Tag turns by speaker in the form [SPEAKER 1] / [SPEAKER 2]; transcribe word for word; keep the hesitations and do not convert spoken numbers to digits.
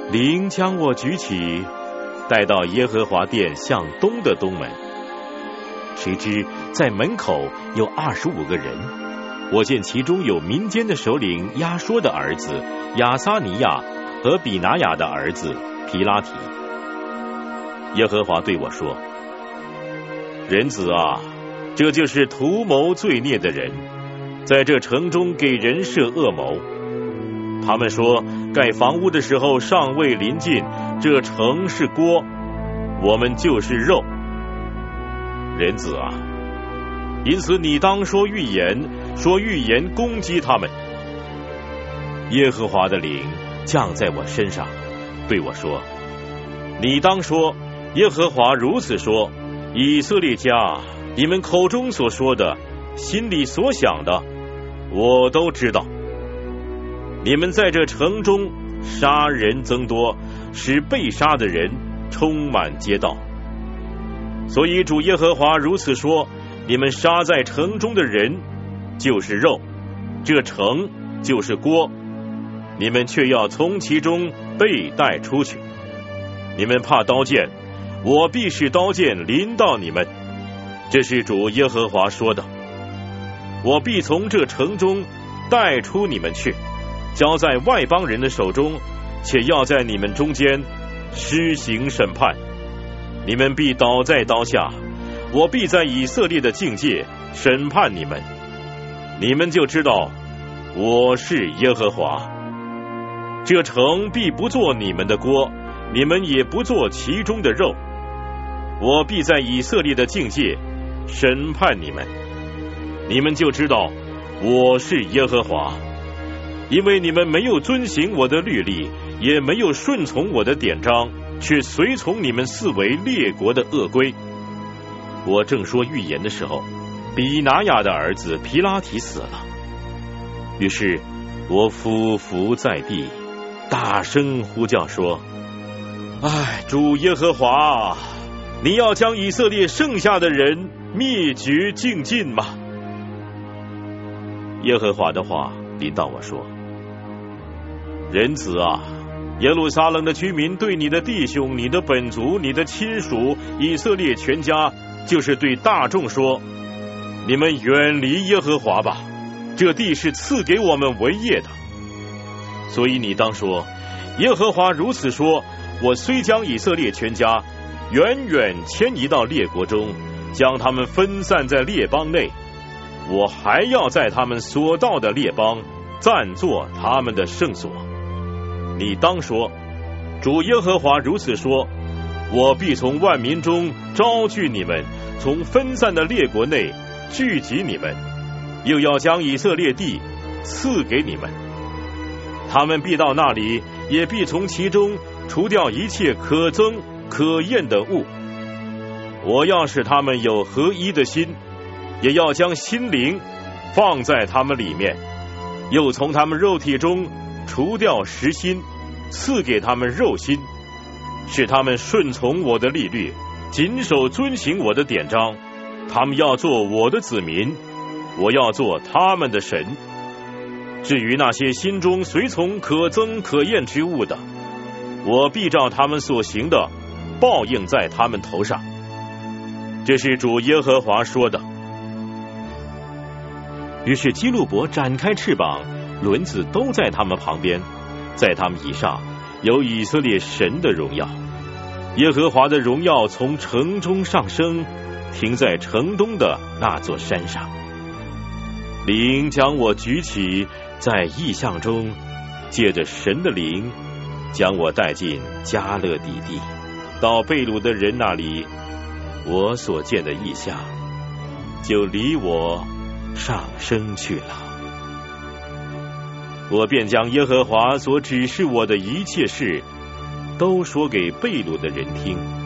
[SPEAKER 1] 灵将我举起，带到耶和华殿向东的东门。谁知在门口有二十五个人，我见其中有民间的首领亚说的儿子亚撒尼亚和比拿雅的儿子皮拉提。耶和华对我说：人子啊，这就是图谋罪孽的人，在这城中给人设恶谋。他们说盖房屋的时候尚未临近，这城是锅，我们就是肉。人子啊，因此你当说预言，说预言攻击他们。耶和华的灵降在我身上，对我说：你当说，耶和华如此说，以色列家，你们口中所说的，心里所想的，我都知道。你们在这城中杀人增多，使被杀的人充满街道。所以主耶和华如此说，你们杀在城中的人就是肉，这城就是锅，你们却要从其中被带出去。你们怕刀剑，我必使刀剑临到你们，这是主耶和华说的。我必从这城中带出你们去，交在外邦人的手中，且要在你们中间施行审判。你们必倒在刀下，我必在以色列的境界审判你们，你们就知道我是耶和华。这城必不做你们的锅，你们也不做其中的肉。我必在以色列的境界审判你们，你们就知道我是耶和华。因为你们没有遵行我的律例，也没有顺从我的典章，却随从你们四围列国的恶规。我正说预言的时候，比拿雅的儿子皮拉提死了。于是我俯伏在地，大声呼叫说：唉，主耶和华，你要将以色列剩下的人灭绝净尽吗？耶和华的话临到我说：人子啊，耶路撒冷的居民对你的弟兄、你的本族、你的亲属以色列全家，就是对大众说：你们远离耶和华吧，这地是赐给我们为业的。所以你当说：耶和华如此说，我虽将以色列全家远远迁移到列国中，将他们分散在列邦内，我还要在他们所到的列邦暂作他们的圣所。你当说：主耶和华如此说，我必从万民中招聚你们，从分散的列国内聚集你们，又要将以色列地赐给你们。他们必到那里，也必从其中除掉一切可憎可厌的物。我要使他们有合一的心，也要将心灵放在他们里面，又从他们肉体中除掉实心，赐给他们肉心，使他们顺从我的律律，谨守遵行我的典章。他们要做我的子民，我要做他们的神。至于那些心中随从可憎可厌之物的，我必照他们所行的报应在他们头上。这是主耶和华说的。于是基路伯展开翅膀，轮子都在他们旁边，在他们以上有以色列神的荣耀。耶和华的荣耀从城中上升，停在城东的那座山上。灵将我举起，在异象中借着神的灵将我带进迦勒底地，到被掳的人那里。我所见的异象就离我上升去了。我便将耶和华所指示我的一切事都说给被掳的人听。